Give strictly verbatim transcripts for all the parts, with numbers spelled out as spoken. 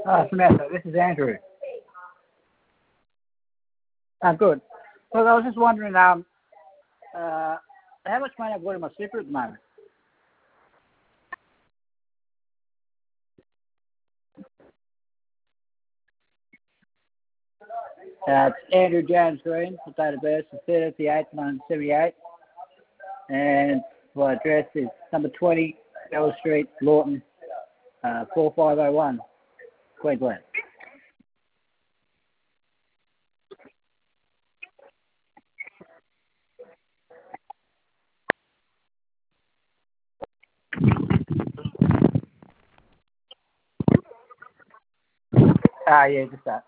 Oh, Samantha, this is Andrew. I'm good. Look, I was just wondering, um, uh, how much money I've got in my super at the moment? Uh, it's Andrew James Green, the date of birth is thirtieth of the eighth, nineteen seventy-eight, and my address is number twenty, Bell Street, Lawton, uh, four five oh one, Queensland. Ah, yeah, just that.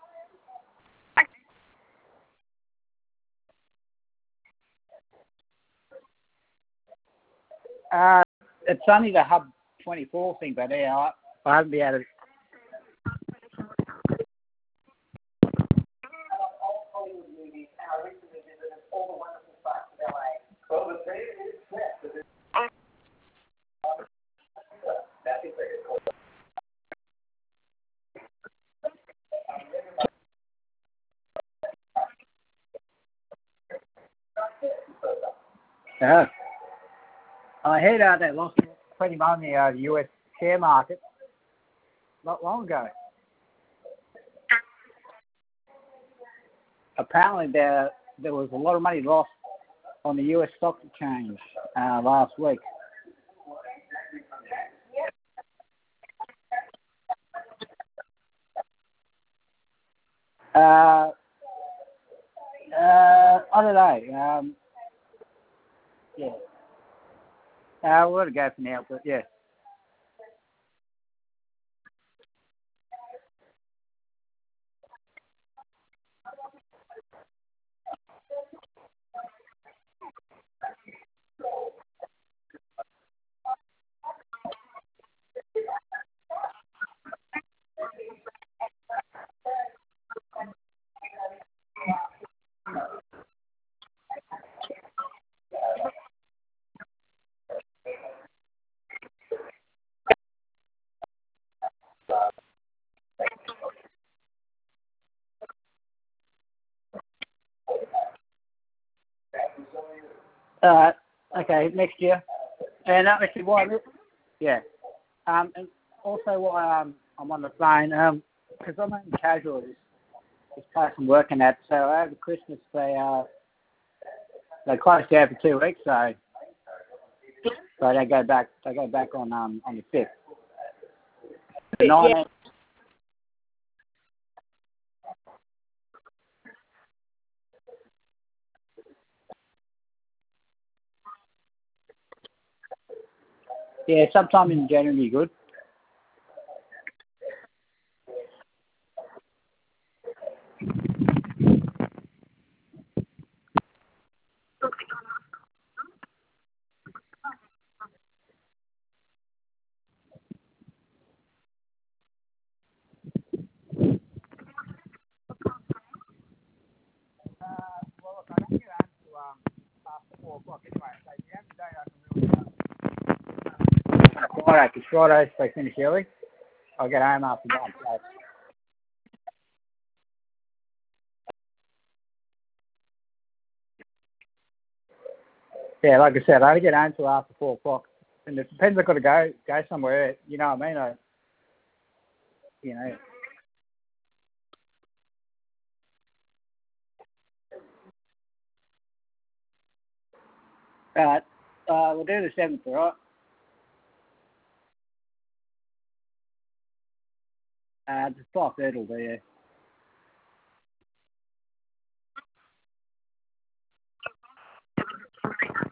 Uh, it's only the Hub twenty-four thing, but yeah, I, I haven't been able to. Yeah. I heard uh, they lost plenty money uh, the U S share market not long ago. Apparently there there was a lot of money lost on the U S stock exchange uh, last week. Uh, uh, I don't know. Um, yeah. Uh, we're going to go for now, but yeah. Uh, okay, next year. And uh, actually, why? Yeah. Um, and also why um, I'm on the phone, um, because I'm in casual this, this place I'm working at. So over Christmas they uh they closed down for two weeks. So so they go back they go back on um on the fifth. The Yeah. Yeah, sometime in January be good. Well, look, I don't get out to um after four o'clock anyway. So if you have a day I can really um, Friday, because Fridays they finish early. I'll get home after that. So. Yeah, like I said, I only get home till after four o'clock, and it depends. I've got to go go somewhere. You know what I mean? I, you know. Right. Uh, we'll do the seventh, all right? Uh, just five thirty will be yeah.